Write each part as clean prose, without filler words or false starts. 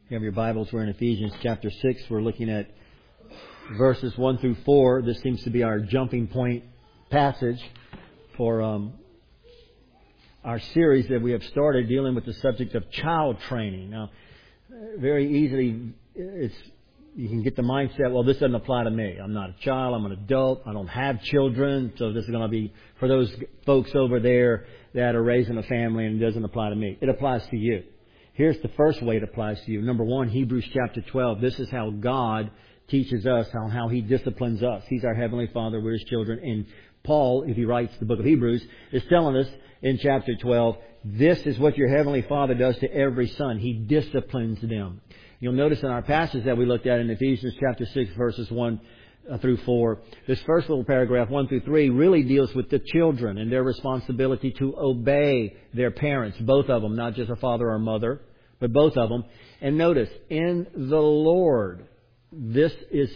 You have your Bibles. We're in Ephesians chapter 6. We're looking at verses 1 through 4. This seems to be our jumping point passage for our series that we have started dealing with the subject of child training. Now, very easily, you can get the mindset, well, this doesn't apply to me. I'm not a child. I'm an adult. I don't have children. So this is going to be for those folks over there that are raising a family, and it doesn't apply to me. It applies to you. Here's the first way it applies to you. Number one, Hebrews chapter 12. This is how God teaches us, how He disciplines us. He's our Heavenly Father. We're His children. And Paul, if he writes the book of Hebrews, is telling us in chapter 12, this is what your Heavenly Father does to every son. He disciplines them. You'll notice in our passage that we looked at in Ephesians chapter 6, verses 1 through 4, this first little paragraph, 1 through 3, really deals with the children and their responsibility to obey their parents, both of them, not just a father or mother, but both of them. And notice, in the Lord, this is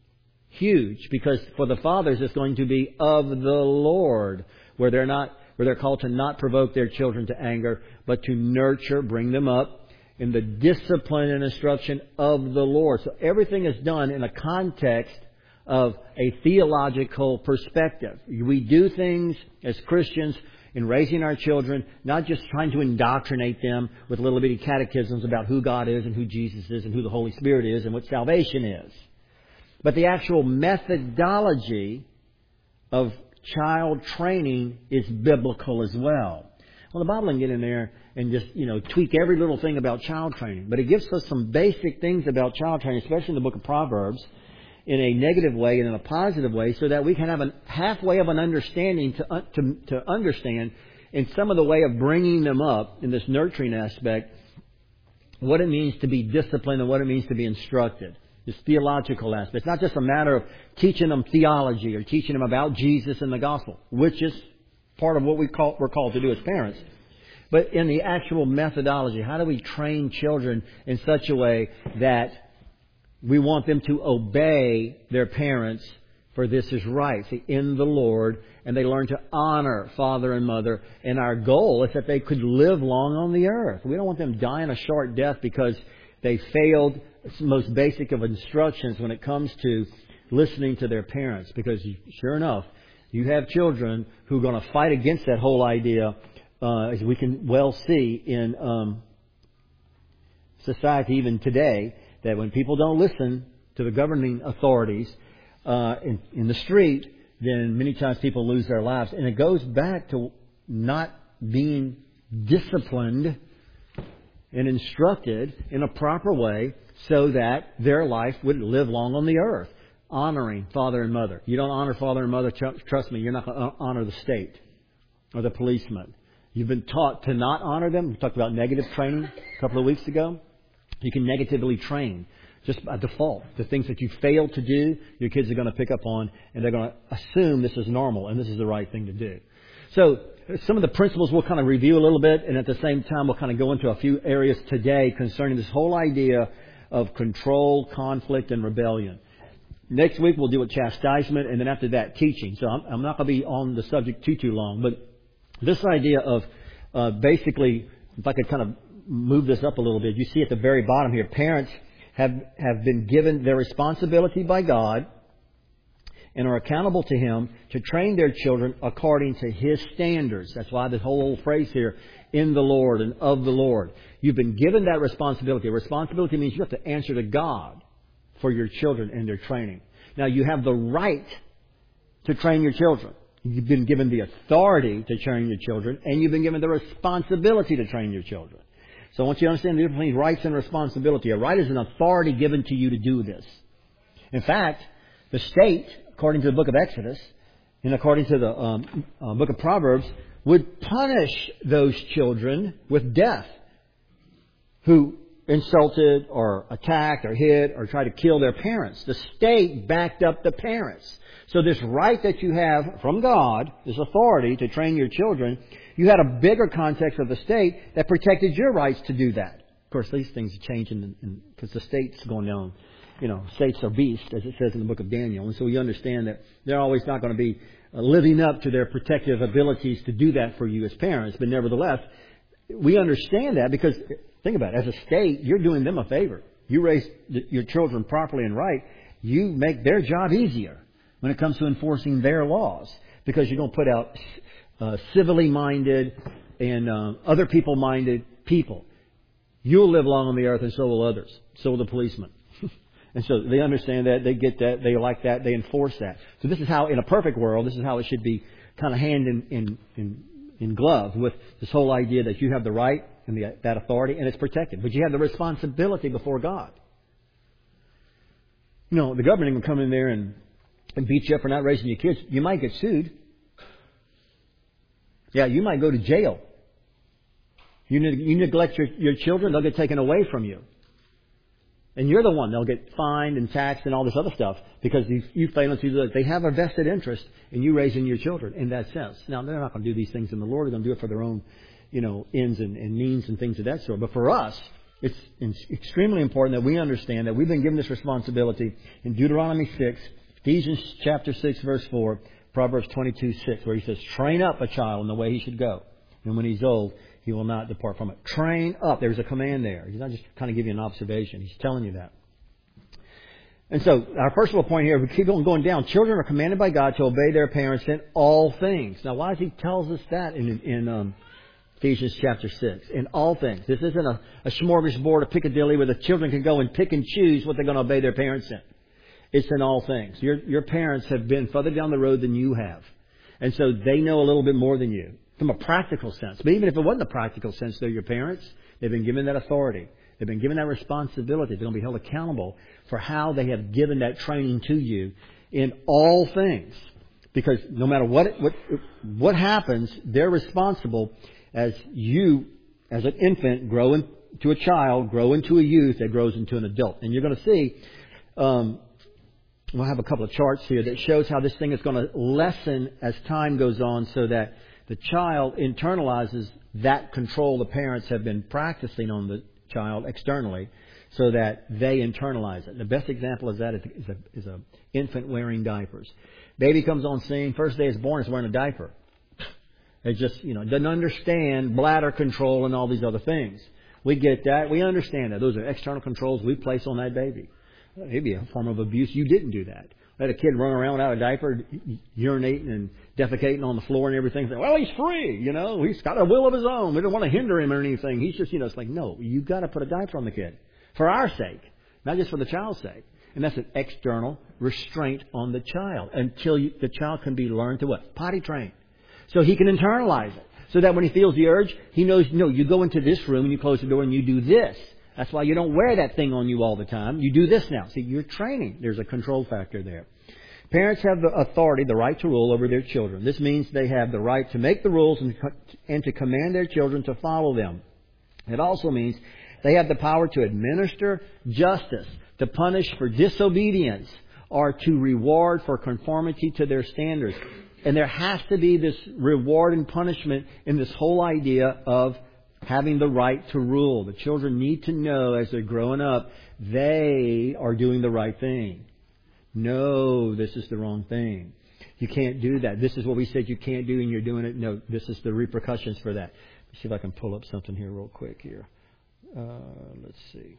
huge, because for the fathers it's going to be of the Lord, where they're called to not provoke their children to anger, but to nurture, bring them up in the discipline and instruction of the Lord. So everything is done in a context of a theological perspective. We do things as Christians in raising our children, not just trying to indoctrinate them with little bitty catechisms about who God is and who Jesus is and who the Holy Spirit is and what salvation is. But the actual methodology of child training is biblical as well. Well, the Bible can get in there and just, tweak every little thing about child training. But it gives us some basic things about child training, especially in the book of Proverbs, in a negative way and in a positive way, so that we can have a halfway of an understanding to understand in some of the way of bringing them up in this nurturing aspect, what it means to be disciplined and what it means to be instructed. This theological aspect. It's not just a matter of teaching them theology or teaching them about Jesus and the gospel, which is part of what we're called to do as parents. But in the actual methodology, how do we train children in such a way that we want them to obey their parents, for this is right, see, in the Lord, and they learn to honor father and mother. And our goal is that they could live long on the earth. We don't want them dying a short death because they failed the most basic of instructions when it comes to listening to their parents. Because sure enough, you have children who are going to fight against that whole idea, as we can well see in society even today, that when people don't listen to the governing authorities in the street, then many times people lose their lives. And it goes back to not being disciplined and instructed in a proper way so that their life would live long on the earth. Honoring father and mother. You don't honor father and mother, trust me, you're not going to honor the state or the policeman. You've been taught to not honor them. We talked about negative training a couple of weeks ago. You can negatively train just by default. The things that you fail to do, your kids are going to pick up on, and they're going to assume this is normal and this is the right thing to do. So some of the principles we'll kind of review a little bit, and at the same time we'll kind of go into a few areas today concerning this whole idea of control, conflict, and rebellion. Next week we'll deal with chastisement, and then after that teaching. So I'm not going to be on the subject too long, but this idea of basically, if I could kind of move this up a little bit, you see at the very bottom here, parents have been given their responsibility by God and are accountable to Him to train their children according to His standards. That's why this whole old phrase here, in the Lord and of the Lord. You've been given that responsibility. Responsibility means you have to answer to God for your children and their training. Now, you have the right to train your children. You've been given the authority to train your children, and you've been given the responsibility to train your children. So I want you to understand the difference between rights and responsibility. A right is an authority given to you to do this. In fact, the state, according to the book of Exodus, and according to the book of Proverbs, would punish those children with death who insulted or attacked or hit or tried to kill their parents. The state backed up the parents. So this right that you have from God, this authority to train your children, you had a bigger context of the state that protected your rights to do that. Of course, these things change because the state's going down. States are beasts, as it says in the book of Daniel. And so we understand that they're always not going to be living up to their protective abilities to do that for you as parents. But nevertheless, we understand that because Think about it. As a state, you're doing them a favor. You raise your children properly and right. You make their job easier when it comes to enforcing their laws, because you're going to put out civilly minded and other people minded people. You'll live long on the earth, and so will others. So will the policemen. And so they understand that, they get that, they like that, they enforce that. So this is how, in a perfect world, this is how it should be kind of hand in glove with this whole idea that you have the right and that authority, and it's protected. But you have the responsibility before God. You know, the government can come in there and beat you up for not raising your kids. You might get sued. Yeah, you might go to jail. You neglect your children, they'll get taken away from you. And you're the one. They'll get fined and taxed and all this other stuff because you fail to do that. They have a vested interest in you raising your children in that sense. Now, they're not going to do these things in the Lord. They're going to do it for their own, ends and means and things of that sort. But for us, it's extremely important that we understand that we've been given this responsibility in Deuteronomy 6, Ephesians chapter 6, verse 4, Proverbs 22:6, where he says, train up a child in the way he should go. And when he's old, he will not depart from it. Train up. There's a command there. He's not just kind of giving you an observation. He's telling you that. And so, our first little point here, we keep going down. Children are commanded by God to obey their parents in all things. Now, why does he tell us that in Ephesians chapter 6? In all things. This isn't a smorgasbord of Piccadilly where the children can go and pick and choose what they're going to obey their parents in. It's in all things. Your parents have been further down the road than you have. And so they know a little bit more than you. From a practical sense. But even if it wasn't a practical sense, they're your parents. They've been given that authority. They've been given that responsibility. They're going to be held accountable for how they have given that training to you in all things. Because no matter what happens, they're responsible as you, as an infant, grow into a child, grow into a youth that grows into an adult. And you're going to see, we'll have a couple of charts here that shows how this thing is going to lessen as time goes on so that the child internalizes that control the parents have been practicing on the child externally so that they internalize it. The best example of that is a infant wearing diapers. Baby comes on scene, first day it's born, it's wearing a diaper. It just, doesn't understand bladder control and all these other things. We get that. We understand that. Those are external controls we place on that baby. It'd be a form of abuse. You didn't do that. Let a kid run around without a diaper, urinating and defecating on the floor and everything. Say, well, he's free, He's got a will of his own. We don't want to hinder him or anything. He's just, it's like, no, you've got to put a diaper on the kid. For our sake. Not just for the child's sake. And that's an external restraint on the child. Until the child can be learned to what? Potty trained. So he can internalize it. So that when he feels the urge, he knows, no, you go into this room and you close the door and you do this. That's why you don't wear that thing on you all the time. You do this now. See, you're training. There's a control factor there. Parents have the authority, the right to rule over their children. This means they have the right to make the rules and to command their children to follow them. It also means they have the power to administer justice, to punish for disobedience, or to reward for conformity to their standards. And there has to be this reward and punishment in this whole idea of having the right to rule. The children need to know as they're growing up, they are doing the right thing. No, this is the wrong thing. You can't do that. This is what we said you can't do and you're doing it. No, this is the repercussions for that. Let's see if I can pull up something here real quick here. Let's see.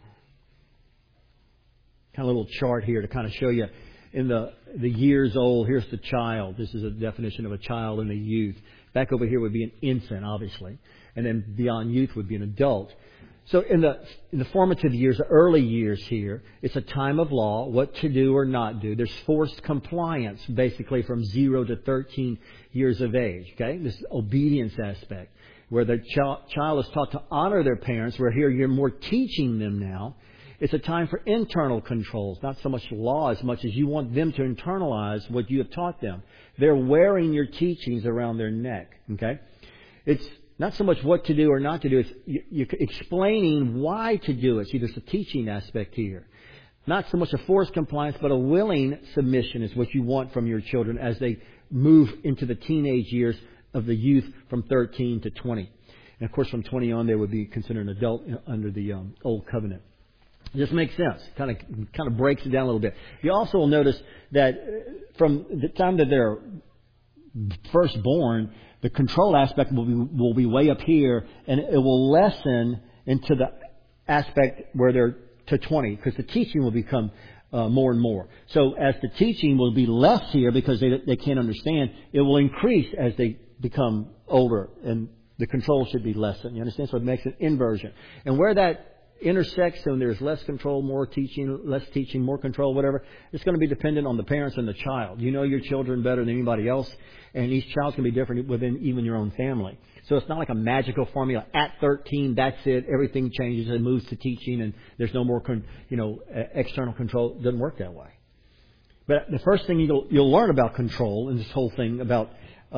Kind of a little chart here to kind of show you in the years old. Here's the child. This is a definition of a child and a youth. Back over here would be an infant, obviously. And then beyond youth would be an adult. So in the formative years, the early years here, it's a time of law, what to do or not do. There's forced compliance, basically from 0 to 13 years of age. Okay, this obedience aspect, where the child is taught to honor their parents. Where here you're more teaching them now. It's a time for internal controls, not so much law as much as you want them to internalize what you have taught them. They're wearing your teachings around their neck. Okay, it's not so much what to do or not to do. It's you're explaining why to do it. See, there's a teaching aspect here. Not so much a forced compliance, but a willing submission is what you want from your children as they move into the teenage years of the youth from 13 to 20. And, of course, from 20 on, they would be considered an adult under the Old Covenant. This makes sense. Kind of breaks it down a little bit. You also will notice that from the time that they're first born, the control aspect will be way up here, and it will lessen into the aspect where they're to 20, because the teaching will become more and more. So as the teaching will be less here because they can't understand, it will increase as they become older, and the control should be lessened. You understand? So it makes an inversion. And where that intersects and there's less control, more teaching, less teaching, more control, whatever, it's going to be dependent on the parents and the child. You know your children better than anybody else, and each child's going to be different within even your own family. So it's not like a magical formula. At 13, that's it. Everything changes and moves to teaching, and there's no more, external control. It doesn't work that way. But the first thing you'll learn about control in this whole thing about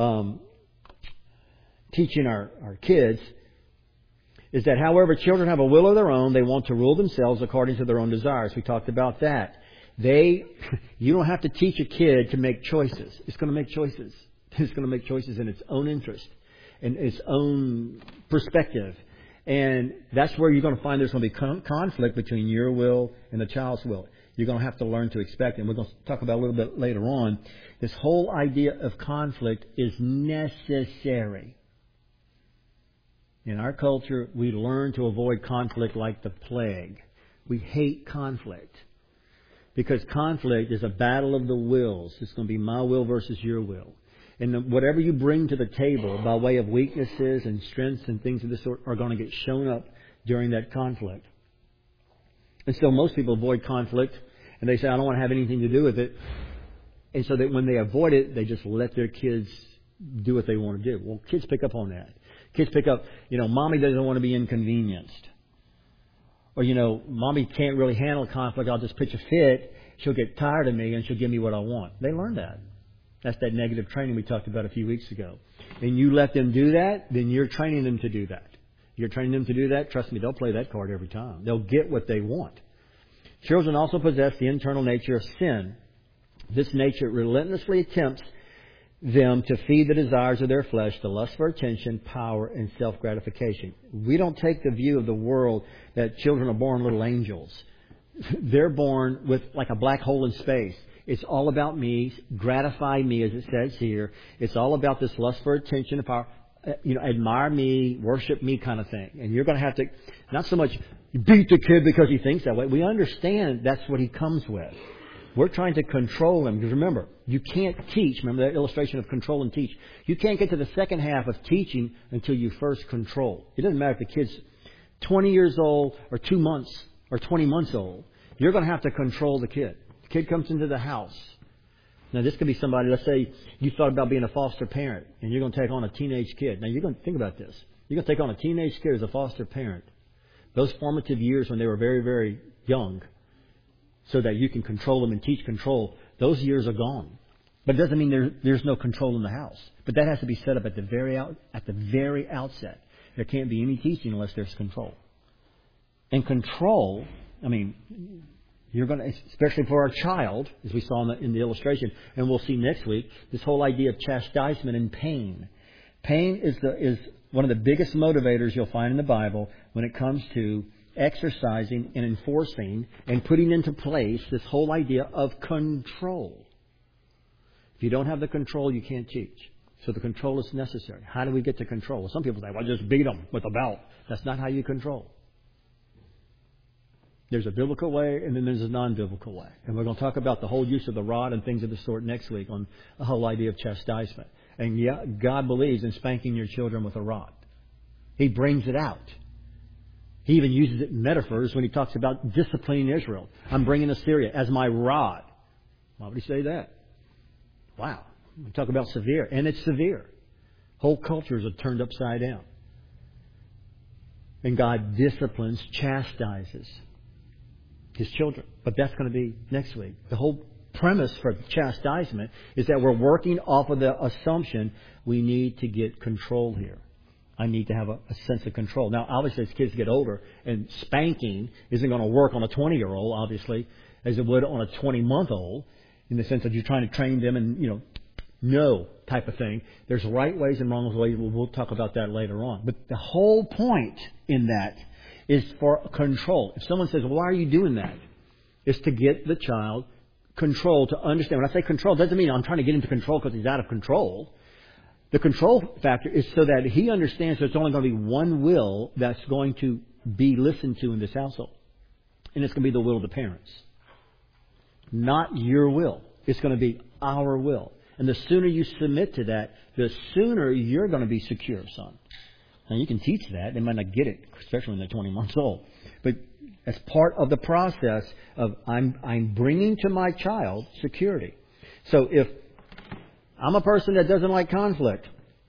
teaching our kids is that however children have a will of their own, they want to rule themselves according to their own desires. We talked about that. You don't have to teach a kid to make choices. It's going to make choices. It's going to make choices in its own interest, in its own perspective. And that's where you're going to find there's going to be conflict between your will and the child's will. You're going to have to learn to expect it. And we're going to talk about a little bit later on. This whole idea of conflict is necessary. In our culture, we learn to avoid conflict like the plague. We hate conflict because conflict is a battle of the wills. It's going to be my will versus your will. And whatever you bring to the table by way of weaknesses and strengths and things of this sort are going to get shown up during that conflict. And so most people avoid conflict and they say, I don't want to have anything to do with it. And so that when they avoid it, they just let their kids do what they want to do. Well, kids pick up on that. Kids pick up, mommy doesn't want to be inconvenienced. Or, mommy can't really handle conflict. I'll just pitch a fit. She'll get tired of me and she'll give me what I want. They learn that. That's that negative training we talked about a few weeks ago. And you let them do that, then you're training them to do that. You're training them to do that. Trust me, they'll play that card every time. They'll get what they want. Children also possess the internal nature of sin. This nature relentlessly attempts them to feed the desires of their flesh, the lust for attention, power, and self-gratification. We don't take the view of the world that children are born little angels. They're born with like a black hole in space. It's all about me, gratify me, as it says here. It's all about this lust for attention and power, admire me, worship me kind of thing. And you're going to have to, not so much beat the kid because he thinks that way. We understand that's what he comes with. We're trying to control him. Because remember, you can't teach. Remember that illustration of control and teach. You can't get to the second half of teaching until you first control. It doesn't matter if the kid's 20 years old or 2 months or 20 months old. You're going to have to control the kid. The kid comes into the house. Now, this could be somebody, let's say you thought about being a foster parent and you're going to take on a teenage kid. Now, you're going to think about this. You're going to take on a teenage kid as a foster parent. Those formative years when they were very, very young, so that you can control them and teach control, those years are gone. But it doesn't mean there's no control in the house. But that has to be set up at the very outset. There can't be any teaching unless there's control. And control, you're going to, especially for our child, as we saw in the illustration, and we'll see next week, this whole idea of chastisement and pain. Pain is one of the biggest motivators you'll find in the Bible when it comes to exercising and enforcing and putting into place this whole idea of control. If you don't have the control, you can't teach. So the control is necessary. How do we get to control? Well, some people say, well, just beat them with a belt. That's not how you control. There's a biblical way and then there's a non-biblical way. And we're going to talk about the whole use of the rod and things of the sort next week on the whole idea of chastisement. And yeah, God believes in spanking your children with a rod. He brings it out. He even uses it in metaphors when he talks about disciplining Israel. I'm bringing Assyria as my rod. Why would he say that? Wow. We talk about severe. And it's severe. Whole cultures are turned upside down. And God disciplines, chastises His children. But that's going to be next week. The whole premise for chastisement is that we're working off of the assumption we need to get control here. I need to have a sense of control. Now, obviously, as kids get older, and spanking isn't going to work on a 20-year-old, obviously, as it would on a 20-month-old, in the sense that you're trying to train them and, no type of thing. There's right ways and wrong ways. We'll talk about that later on. But the whole point in that is for control. If someone says, well, why are you doing that? It's to get the child control, to understand. When I say control, it doesn't mean I'm trying to get him to control because he's out of control. The control factor is so that he understands there's only going to be one will that's going to be listened to in this household. And it's going to be the will of the parents. Not your will. It's going to be our will. And the sooner you submit to that, the sooner you're going to be secure, son. Now, you can teach that. They might not get it, especially when they're 20 months old. But as part of the process of I'm bringing to my child security. So if I'm a person that doesn't like conflict,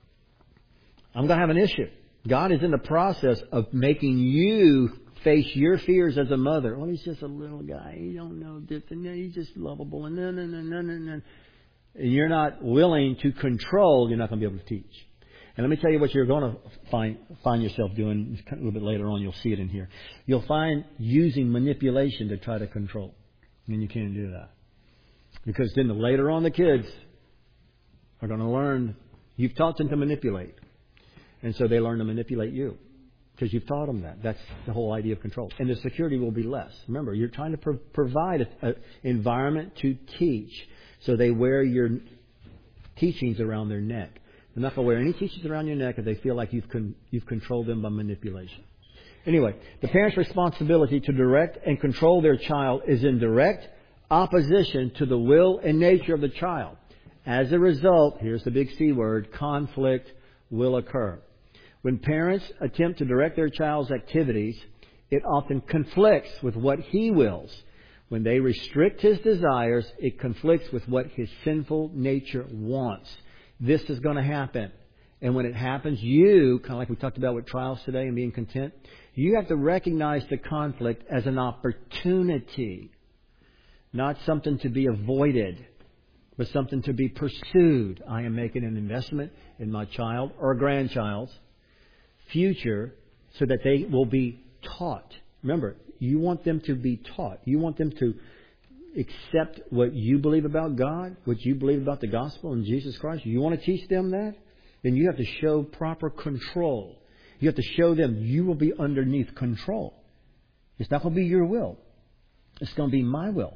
I'm going to have an issue. God is in the process of making you face your fears as a mother. Oh, he's just a little guy. He don't know this, and he's just lovable, and and you're not willing to control. You're not going to be able to teach. And let me tell you what you're going to find yourself doing a little bit later on. You'll see it in here. You'll find using manipulation to try to control. And you can't do that. Because then later on the kids are going to learn. You've taught them to manipulate. And so they learn to manipulate you. Because you've taught them that. That's the whole idea of control. And the security will be less. Remember, you're trying to provide an environment to teach. So they wear your teachings around their neck. They're not going to wear any teachings around your neck if they feel like you've controlled them by manipulation. Anyway, the parent's responsibility to direct and control their child is in direct opposition to the will and nature of the child. As a result, here's the big C word, conflict will occur. When parents attempt to direct their child's activities, it often conflicts with what he wills. When they restrict his desires, it conflicts with what his sinful nature wants. This is going to happen. And when it happens, you, kind of like we talked about with trials today and being content, you have to recognize the conflict as an opportunity. Not something to be avoided, but something to be pursued. I am making an investment in my child or grandchild's future so that they will be taught. Remember, you want them to be taught. You want them to accept what you believe about God, what you believe about the gospel and Jesus Christ. You want to teach them that? Then you have to show proper control. You have to show them you will be underneath control. It's not going to be your will. It's going to be my will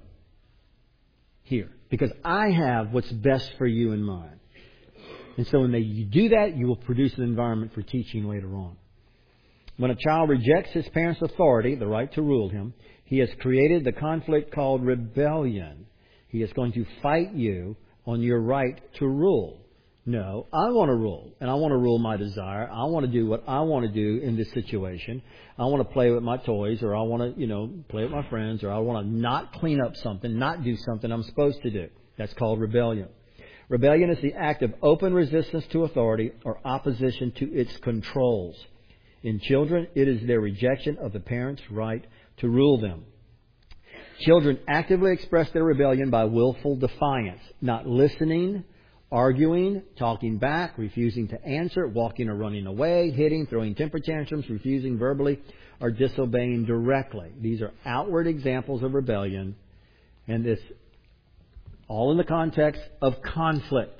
here. Because I have what's best for you in mind. And so when you do that, you will produce an environment for teaching later on. When a child rejects his parent's authority, the right to rule him, he has created the conflict called rebellion. He is going to fight you on your right to rule. No, I want to rule, and I want to rule my desire. I want to do what I want to do in this situation. I want to play with my toys, or I want to, play with my friends, or I want to not clean up something, not do something I'm supposed to do. That's called rebellion. Rebellion is the act of open resistance to authority or opposition to its controls. In children, it is their rejection of the parent's right to rule them. Children actively express their rebellion by willful defiance, not listening, arguing, talking back, refusing to answer, walking or running away, hitting, throwing temper tantrums, refusing verbally, or disobeying directly. These are outward examples of rebellion, and this all in the context of conflict.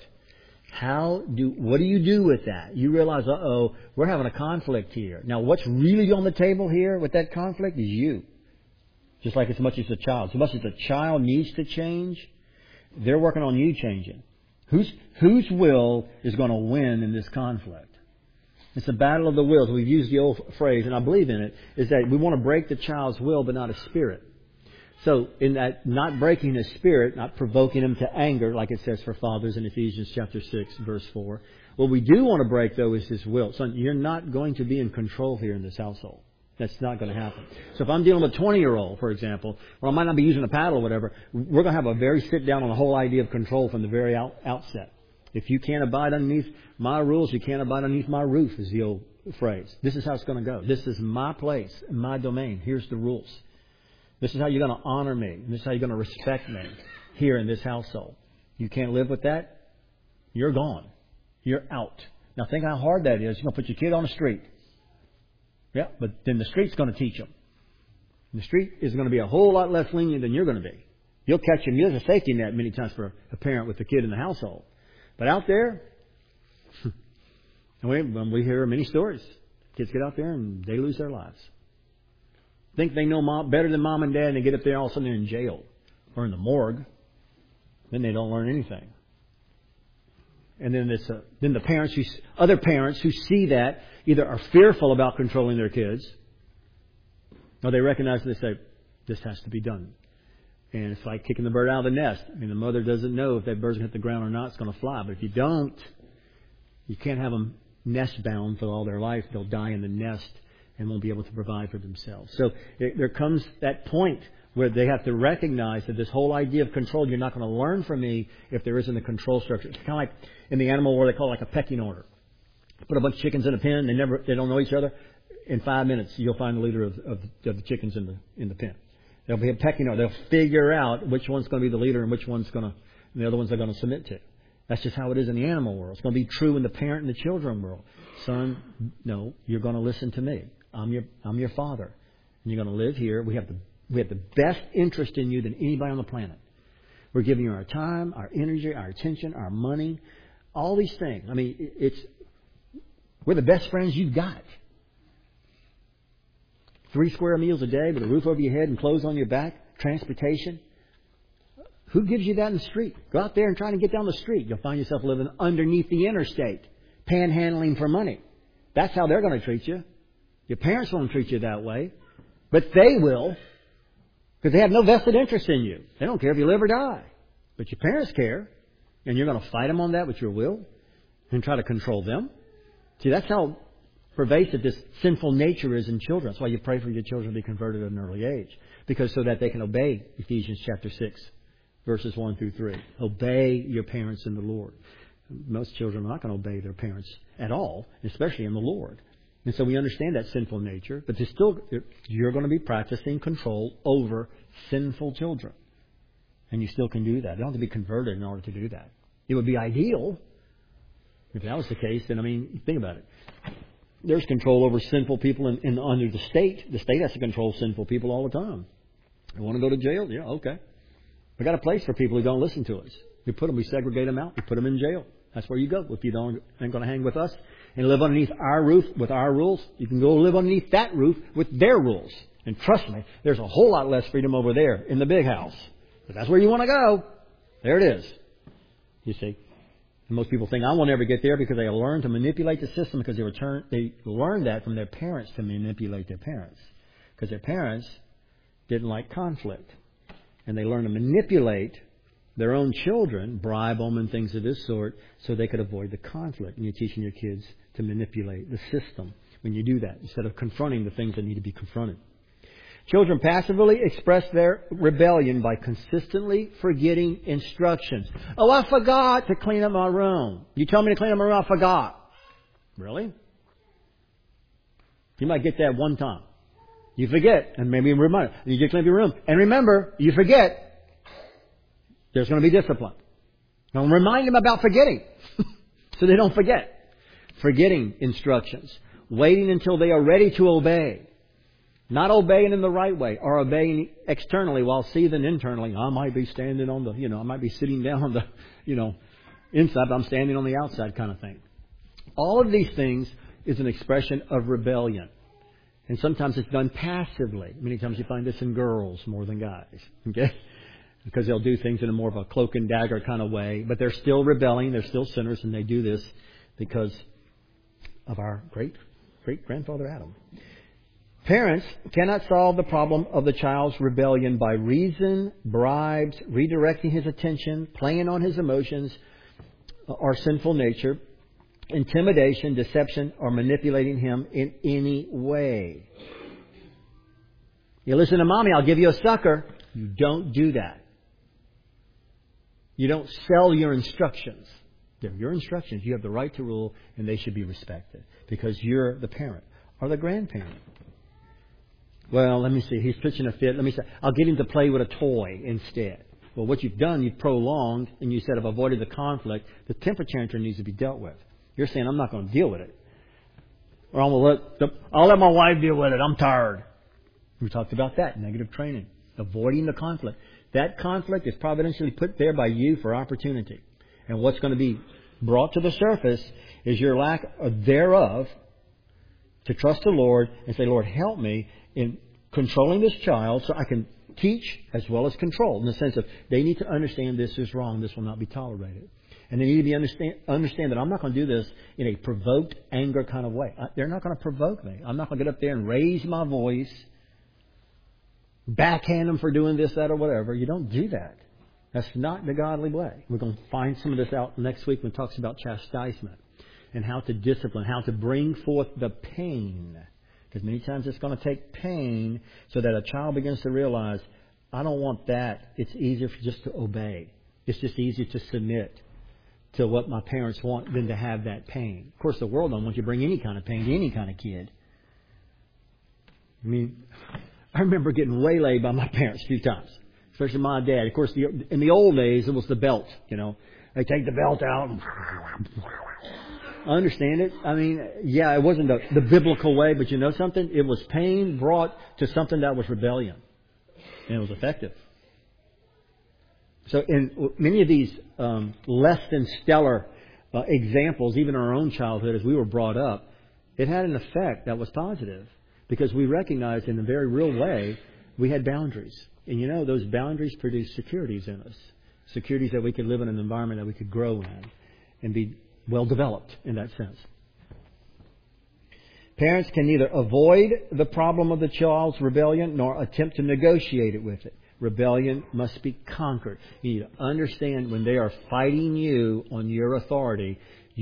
What do you do with that? You realize, we're having a conflict here. Now, what's really on the table here with that conflict is you. Just like as much as the child. So much as the child needs to change, they're working on you changing. Whose will is going to win in this conflict? It's a battle of the wills. We've used the old phrase, and I believe in it, is that we want to break the child's will, but not his spirit. So in that not breaking his spirit, not provoking him to anger, like it says for fathers in Ephesians chapter 6, verse 4. What we do want to break, though, is his will. Son, you're not going to be in control here in this household. That's not going to happen. So if I'm dealing with a 20-year-old, for example, or I might not be using a paddle or whatever, we're going to have a very sit-down on the whole idea of control from the very outset. If you can't abide underneath my rules, you can't abide underneath my roof, is the old phrase. This is how it's going to go. This is my place, my domain. Here's the rules. This is how you're going to honor me. This is how you're going to respect me here in this household. You can't live with that, you're gone. You're out. Now think how hard that is. You're going to put your kid on the street. Yeah, but then the street's going to teach them. And the street is going to be a whole lot less lenient than you're going to be. You'll catch him. There's a safety net many times for a parent with a kid in the household. But out there, and we hear many stories. Kids get out there and they lose their lives. Think they know mom better than mom and dad, and they get up there, all of a sudden they're in jail or in the morgue. Then they don't learn anything. And then then the other parents who see that either are fearful about controlling their kids, Or they recognize it, they say, this has to be done. And it's like kicking the bird out of the nest. I mean, the mother doesn't know if that bird's going to hit the ground or not. It's going to fly. But if you don't, you can't have them nest bound for all their life. They'll die in the nest and won't be able to provide for themselves. So there comes that point where they have to recognize that this whole idea of control, you're not going to learn from me if there isn't a control structure. It's kind of like in the animal world, they call it like a pecking order. Put a bunch of chickens in a pen. They don't know each other. In 5 minutes, you'll find the leader of the chickens in the pen. There'll be a pecking order. They'll figure out which one's going to be the leader and which one's and the other ones they're going to submit to. That's just how it is in the animal world. It's going to be true in the parent and the children world. Son, no, you're going to listen to me. I'm your father, and you're going to live here. We have the best interest in you than anybody on the planet. We're giving you our time, our energy, our attention, our money, all these things. I mean, we're the best friends you've got. 3 square meals a day with a roof over your head and clothes on your back, transportation. Who gives you that in the street? Go out there and try to get down the street. You'll find yourself living underneath the interstate, panhandling for money. That's how they're going to treat you. Your parents won't treat you that way. But they will, because they have no vested interest in you. They don't care if you live or die. But your parents care, and you're going to fight them on that with your will and try to control them. See, that's how pervasive this sinful nature is in children. That's why you pray for your children to be converted at an early age, because so that they can obey Ephesians chapter 6, verses 1 through 3. Obey your parents in the Lord. Most children are not going to obey their parents at all, especially in the Lord. And so we understand that sinful nature, but you're going to be practicing control over sinful children. And you still can do that. You don't have to be converted in order to do that. It would be ideal. If that was the case, then, think about it. There's control over sinful people under the state. The state has to control sinful people all the time. You want to go to jail? Yeah, okay. We got a place for people who don't listen to us. We segregate them out. We put them in jail. That's where you go. If you ain't going to hang with us and live underneath our roof with our rules, you can go live underneath that roof with their rules. And trust me, there's a whole lot less freedom over there in the big house. But that's where you want to go. There it is. You see. And most people think, I will never get there because they learn to manipulate the system because they learned that from their parents to manipulate their parents. Because their parents didn't like conflict. And they learned to manipulate their own children, bribe them and things of this sort, so they could avoid the conflict. And you're teaching your kids to manipulate the system when you do that, instead of confronting the things that need to be confronted. Children passively express their rebellion by consistently forgetting instructions. Oh, I forgot to clean up my room. You told me to clean up my room, I forgot. Really? You might get that one time. You forget, and maybe remind you. You just clean up your room. And remember, you forget, there's going to be discipline. Now remind them about forgetting, so they don't forget. Forgetting instructions. Waiting until they are ready to obey. Not obeying in the right way, or obeying externally while seething internally. I might be standing on I might be sitting down on the, inside, but I'm standing on the outside kind of thing. All of these things is an expression of rebellion. And sometimes it's done passively. Many times you find this in girls more than guys. Okay? Because they'll do things in a more of a cloak and dagger kind of way. But they're still rebelling. They're still sinners. And they do this because of our great-grandfather Adam. Parents cannot solve the problem of the child's rebellion by reason, bribes, redirecting his attention, playing on his emotions or sinful nature, intimidation, deception, or manipulating him in any way. You listen to Mommy, I'll give you a sucker. You don't do that. You don't sell your instructions. They're your instructions. You have the right to rule, and they should be respected because you're the parent or the grandparent. Well, let me see. He's pitching a fit. Let me say, I'll get him to play with a toy instead. Well, what you've done, you've prolonged, and you said, I've avoided the conflict. The temper tantrum needs to be dealt with. You're saying, I'm not going to deal with it. Or I'll let my wife deal with it. I'm tired. We talked about that. Negative training. Avoiding the conflict. That conflict is providentially put there by you for opportunity. And what's going to be brought to the surface is your lack thereof to trust the Lord and say, Lord, help me in controlling this child so I can teach as well as control. In the sense of they need to understand this is wrong. This will not be tolerated. And they need to understand that I'm not going to do this in a provoked anger kind of way. They're not going to provoke me. I'm not going to get up there and raise my voice backhand them for doing this, that, or whatever. You don't do that. That's not the godly way. We're going to find some of this out next week when it talks about chastisement and how to discipline, how to bring forth the pain. Because many times it's going to take pain so that a child begins to realize, I don't want that. It's easier just to obey. It's just easier to submit to what my parents want than to have that pain. Of course, the world don't want you to bring any kind of pain to any kind of kid. I mean, I remember getting waylaid by my parents a few times, especially my dad. Of course, in the old days, it was the belt, you know. They take the belt out and I understand it. I mean, yeah, it wasn't the biblical way, but you know something? It was pain brought to something that was rebellion. And it was effective. So in many of these less than stellar examples, even in our own childhood as we were brought up, it had an effect that was positive because we recognized in a very real way we had boundaries. And you know, those boundaries produced securities in us. Securities that we could live in an environment that we could grow in and be well developed in that sense. Parents can neither avoid the problem of the child's rebellion nor attempt to negotiate it with it. Rebellion must be conquered. You need to understand when they are fighting you on your authority,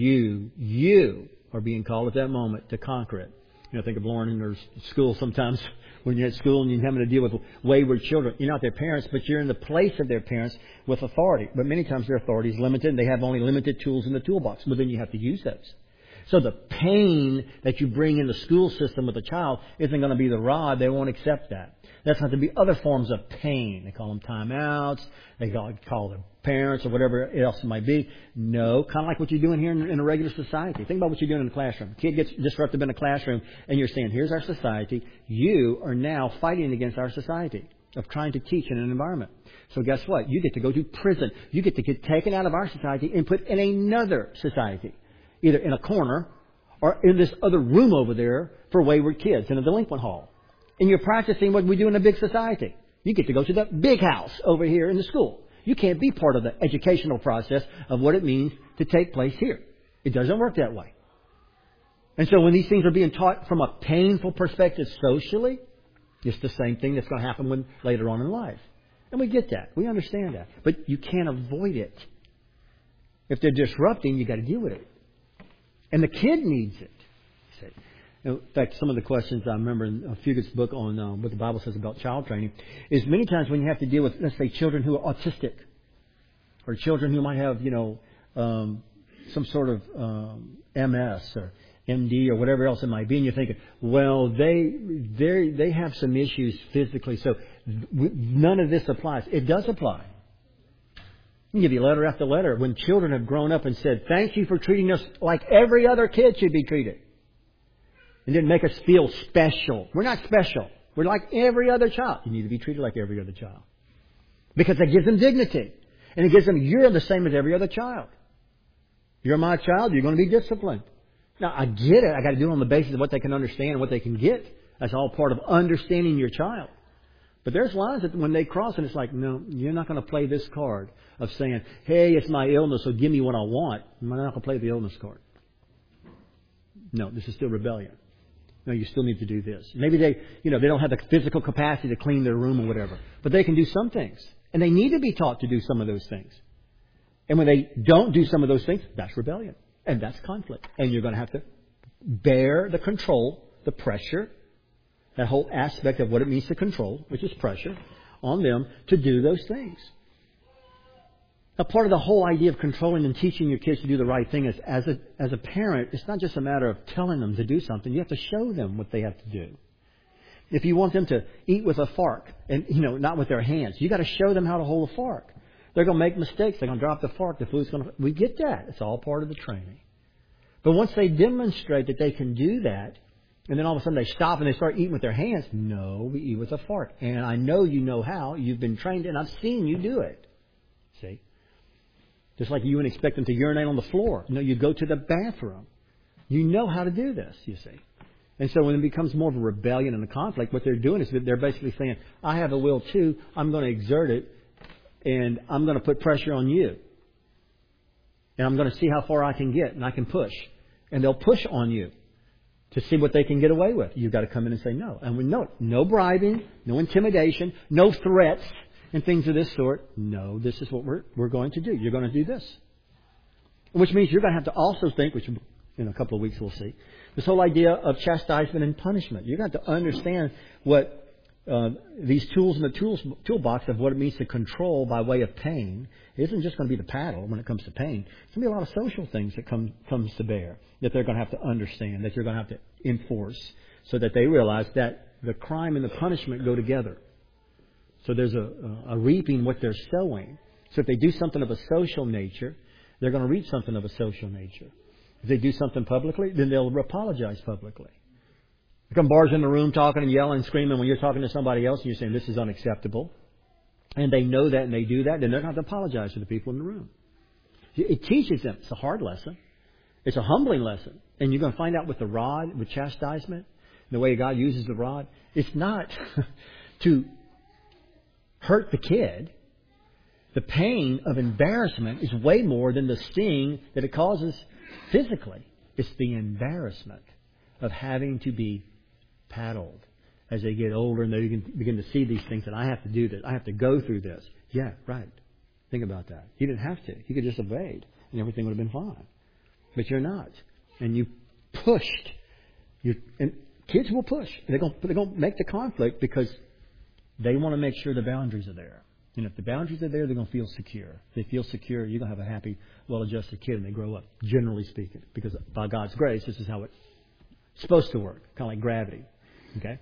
you are being called at that moment to conquer it. You know, think of Lauren in her school sometimes when you're at school and you're having to deal with wayward children. You're not their parents, but you're in the place of their parents with authority. But many times their authority is limited and they have only limited tools in the toolbox. But then you have to use those. So the pain that you bring in the school system with a child isn't going to be the rod. They won't accept that. That's going to be other forms of pain. They call them timeouts. They call their parents or whatever else it might be. No, kind of like what you're doing here in a regular society. Think about what you're doing in the classroom. A kid gets disruptive in a classroom and you're saying, here's our society. You are now fighting against our society of trying to teach in an environment. So guess what? You get to go to prison. You get to get taken out of our society and put in another society. Either in a corner or in this other room over there for wayward kids in a delinquent hall. And you're practicing what we do in a big society. You get to go to the big house over here in the school. You can't be part of the educational process of what it means to take place here. It doesn't work that way. And so when these things are being taught from a painful perspective socially, it's the same thing that's going to happen later on in life. And we get that. We understand that. But you can't avoid it. If they're disrupting, you've got to deal with it. And the kid needs it. In fact, some of the questions I remember in Fugit's book on what the Bible says about child training is many times when you have to deal with, let's say, children who are autistic or children who might have, some sort of MS or MD or whatever else it might be, and you're thinking, well, they have some issues physically, so none of this applies. It does apply. I can give you letter after letter when children have grown up and said, thank you for treating us like every other kid should be treated. It didn't make us feel special. We're not special. We're like every other child. You need to be treated like every other child. Because it gives them dignity. And it gives them, you're the same as every other child. You're my child, you're going to be disciplined. Now, I get it. I got to do it on the basis of what they can understand and what they can get. That's all part of understanding your child. But there's lines that when they cross and it's like, no, you're not going to play this card of saying, hey, it's my illness, so give me what I want. I'm not going to play the illness card. No, this is still rebellion. No, you still need to do this. Maybe they don't have the physical capacity to clean their room or whatever. But they can do some things. And they need to be taught to do some of those things. And when they don't do some of those things, that's rebellion. And that's conflict. And you're going to have to bear the control, the pressure, that whole aspect of what it means to control, which is pressure, on them to do those things. Now, part of the whole idea of controlling and teaching your kids to do the right thing is, as a parent, it's not just a matter of telling them to do something. You have to show them what they have to do. If you want them to eat with a fork and, not with their hands, you got to show them how to hold a fork. They're going to make mistakes. They're going to drop the fork. The food's going to... We get that. It's all part of the training. But once they demonstrate that they can do that, and then all of a sudden they stop and they start eating with their hands, no, we eat with a fork. And I know you know how. You've been trained and I've seen you do it. See? Just like you wouldn't expect them to urinate on the floor. No, you go to the bathroom. You know how to do this, you see. And so when it becomes more of a rebellion and a conflict, what they're doing is that they're basically saying, I have a will too. I'm going to exert it. And I'm going to put pressure on you. And I'm going to see how far I can get. And I can push. And they'll push on you to see what they can get away with. You've got to come in and say no. And we know no bribing, no intimidation, no threats and things of this sort. No, this is what we're going to do. You're going to do this. Which means you're going to have to also think, which in a couple of weeks we'll see, this whole idea of chastisement and punishment. You're going to have to understand what these tools in the toolbox of what it means to control by way of pain. It isn't just going to be the paddle when it comes to pain. It's going to be a lot of social things that comes to bear that they're going to have to understand, that you're going to have to enforce, so that they realize that the crime and the punishment go together. So there's a reaping what they're sowing. So if they do something of a social nature, they're going to reap something of a social nature. If they do something publicly, then they'll apologize publicly. Come bars in the room talking and yelling and screaming when you're talking to somebody else and you're saying this is unacceptable. And they know that and they do that, then they're going to have to apologize to the people in the room. It teaches them. It's a hard lesson. It's a humbling lesson. And you're going to find out with the rod, with chastisement, the way God uses the rod, it's not to hurt the kid. The pain of embarrassment is way more than the sting that it causes physically. It's the embarrassment of having to be paddled as they get older and they begin to see these things, that I have to do this. I have to go through this. Yeah, right. Think about that. You didn't have to. You could just evade and everything would have been fine. But you're not. And you pushed. And kids will push. They're going to make the conflict because they want to make sure the boundaries are there. And if the boundaries are there, they're going to feel secure. If they feel secure, you're going to have a happy, well-adjusted kid when they grow up, generally speaking. Because by God's grace, this is how it's supposed to work. Kind of like gravity. Okay?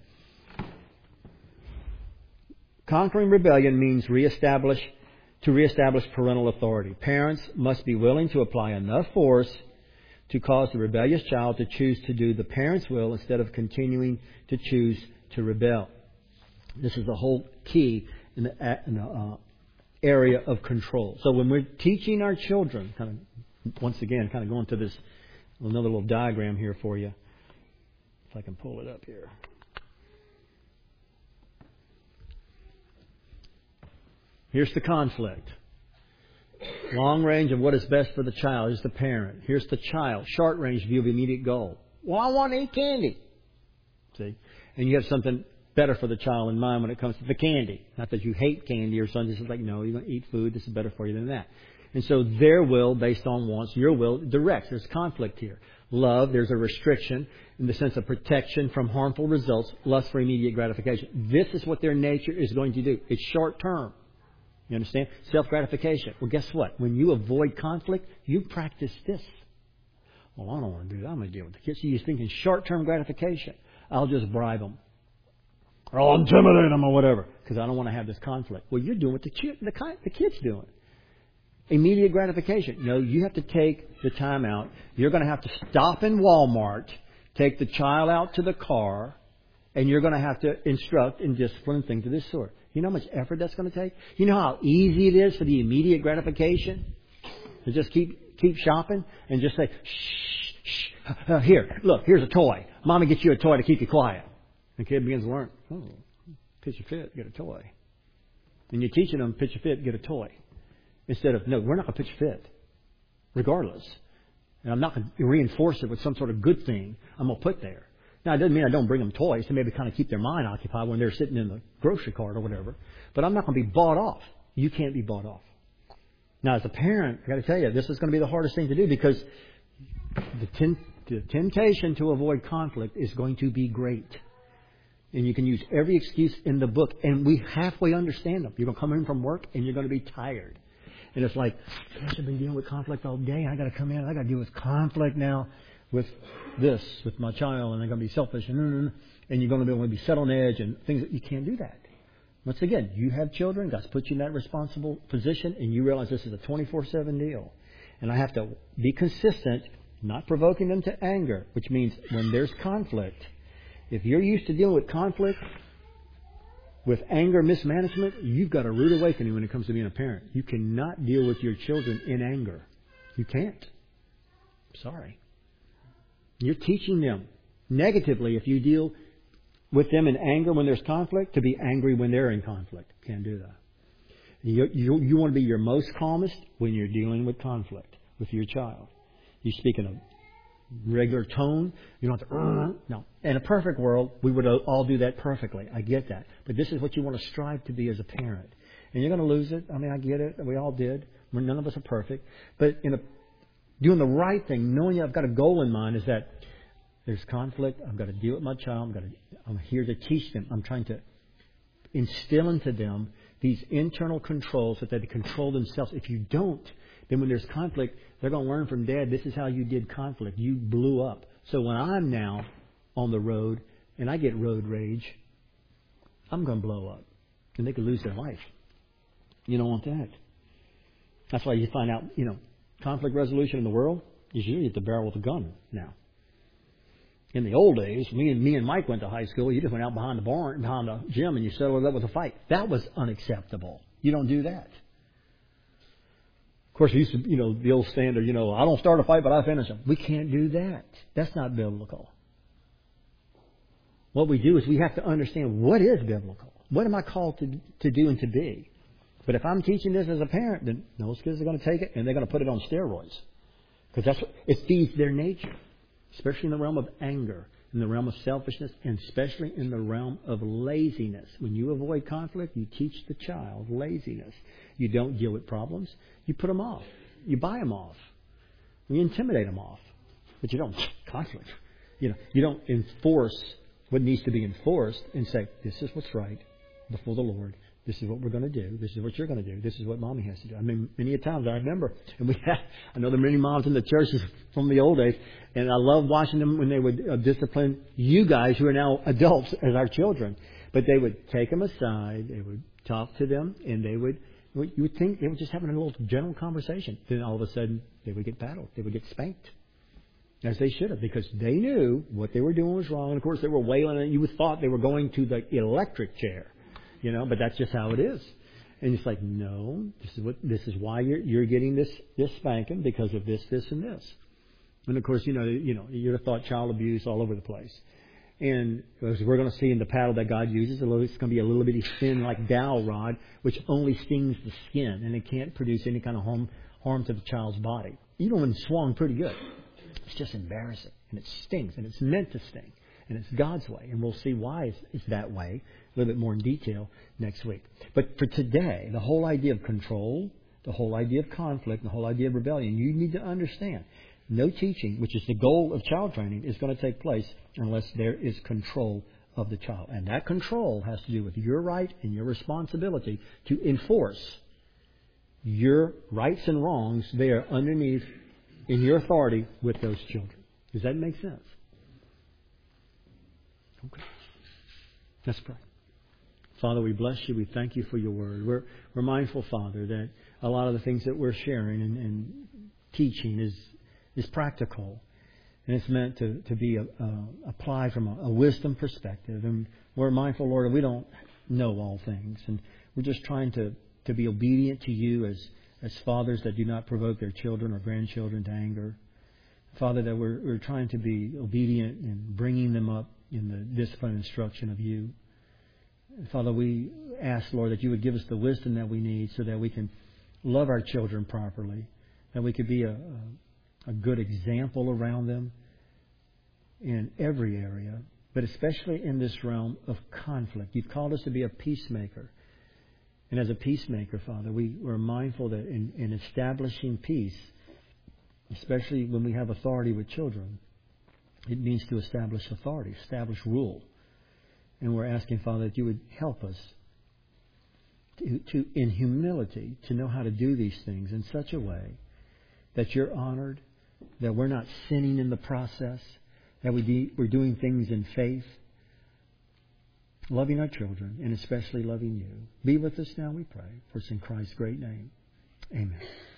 Conquering rebellion means to reestablish parental authority. Parents must be willing to apply enough force to cause the rebellious child to choose to do the parent's will instead of continuing to choose to rebel. This is the whole key in the area of control. So when we're teaching our children, once again, going to this another little diagram here for you, if I can pull it up here. Here's the conflict. Long range of what is best for the child is the parent. Here's the child. Short range view of immediate goal. Well, I want to eat candy. See? And you have something better for the child in mind when it comes to the candy. Not that you hate candy or something. It's like, no, you're going to eat food. This is better for you than that. And so their will, based on wants, your will directs. There's conflict here. Love, there's a restriction in the sense of protection from harmful results. Lust for immediate gratification. This is what their nature is going to do. It's short term. You understand? Self-gratification. Well, guess what? When you avoid conflict, you practice this. Well, I don't want to do that. I'm going to deal with the kids. So you're thinking short-term gratification. I'll just bribe them. Or I'll intimidate them or whatever. Because I don't want to have this conflict. Well, you're doing what the kid's doing. Immediate gratification. No, you have to take the time out. You're going to have to stop in Walmart, take the child out to the car, and you're going to have to instruct and discipline things of this sort. You know how much effort that's going to take? You know how easy it is for the immediate gratification? To just keep shopping and just say, shh, here, look, here's a toy. Mommy gets you a toy to keep you quiet. The kid begins to learn, pitch a fit, get a toy. And you're teaching them, pitch a fit, get a toy. Instead of, no, we're not going to pitch a fit, regardless. And I'm not going to reinforce it with some sort of good thing I'm going to put there. Now, it doesn't mean I don't bring them toys to maybe kind of keep their mind occupied when they're sitting in the grocery cart or whatever. But I'm not going to be bought off. You can't be bought off. Now, as a parent, I've got to tell you, this is going to be the hardest thing to do because the temptation to avoid conflict is going to be great. And you can use every excuse in the book, and we halfway understand them. You're going to come in from work, and you're going to be tired. And it's like, gosh, I've been dealing with conflict all day. I got to come in. I got to deal with conflict now with this, with my child, and I'm going to be selfish, and you're going to be set on edge, and things that you can't do that. Once again, you have children. God's put you in that responsible position, and you realize this is a 24/7 deal. And I have to be consistent, not provoking them to anger, which means when there's conflict, if you're used to dealing with conflict, with anger mismanagement, you've got a rude awakening when it comes to being a parent. You cannot deal with your children in anger. You can't. Sorry. You're teaching them negatively if you deal with them in anger when there's conflict, to be angry when they're in conflict. Can't do that. You want to be your most calmest when you're dealing with conflict with your child. You're speaking of regular tone. You don't have to, no. In a perfect world, we would all do that perfectly. I get that. But this is what you want to strive to be as a parent. And you're going to lose it. I mean, I get it. We all did. None of us are perfect. But doing the right thing, knowing I've got a goal in mind, is that there's conflict. I've got to deal with my child. I'm here to teach them. I'm trying to instill into them these internal controls so that they control themselves. If you don't, then when there's conflict, they're going to learn from Dad, this is how you did conflict. You blew up. So when I'm now on the road and I get road rage, I'm going to blow up. And they could lose their life. You don't want that. That's why you find out, conflict resolution in the world is usually at the barrel of a gun now. In the old days, me and Mike went to high school. You just went out behind the barn, behind the gym, and you settled it up with a fight. That was unacceptable. You don't do that. Of course, we used to, the old standard, I don't start a fight, but I finish them. We can't do that. That's not biblical. What we do is we have to understand what is biblical. What am I called to do and to be? But if I'm teaching this as a parent, then those kids are going to take it and they're going to put it on steroids. Because it feeds their nature. Especially in the realm of anger, in the realm of selfishness, and especially in the realm of laziness. When you avoid conflict, you teach the child laziness. You don't deal with problems. You put them off. You buy them off. You intimidate them off. But you don't conflict. You don't enforce what needs to be enforced and say, this is what's right before the Lord. This is what we're going to do. This is what you're going to do. This is what Mommy has to do. I mean, many a times I remember, and I know there are many moms in the churches from the old days, and I love watching them when they would discipline you guys who are now adults as our children. But they would take them aside, they would talk to them, and you would think they were just having a little general conversation. Then all of a sudden, they would get paddled. They would get spanked. As they should have, because they knew what they were doing was wrong. And of course, they were wailing, and you thought they were going to the electric chair. But that's just how it is. And it's like, no, this is why you're getting this spanking, because of this, and this. And of course, you'd have thought child abuse all over the place. And as we're going to see in the paddle that God uses, it's going to be a little bitty thin like dowel rod, which only stings the skin, and it can't produce any kind of harm to the child's body. Even when it's swung pretty good, it's just embarrassing, and it stings, and it's meant to sting. And it's God's way. And we'll see why it's that way a little bit more in detail next week. But for today, the whole idea of control, the whole idea of conflict, the whole idea of rebellion, you need to understand. No teaching, which is the goal of child training, is going to take place unless there is control of the child. And that control has to do with your right and your responsibility to enforce your rights and wrongs there underneath in your authority with those children. Does that make sense? Okay. Let's pray. Father, we bless you. We thank you for your word. We're mindful, Father, that a lot of the things that we're sharing and teaching is practical. And it's meant to be applied from a wisdom perspective. And we're mindful, Lord, that we don't know all things. And we're just trying to be obedient to you as fathers that do not provoke their children or grandchildren to anger. Father, that we're trying to be obedient and bringing them up in the discipline and instruction of you. Father, we ask, Lord, that you would give us the wisdom that we need so that we can love our children properly, that we could be a good example around them in every area, but especially in this realm of conflict. You've called us to be a peacemaker. And as a peacemaker, Father, we're mindful that in establishing peace, especially when we have authority with children, it means to establish authority, establish rule. And we're asking, Father, that you would help us to in humility, to know how to do these things in such a way that you're honored, that we're not sinning in the process, that we're doing things in faith, loving our children, and especially loving you. Be with us now, we pray. For it's in Christ's great name. Amen.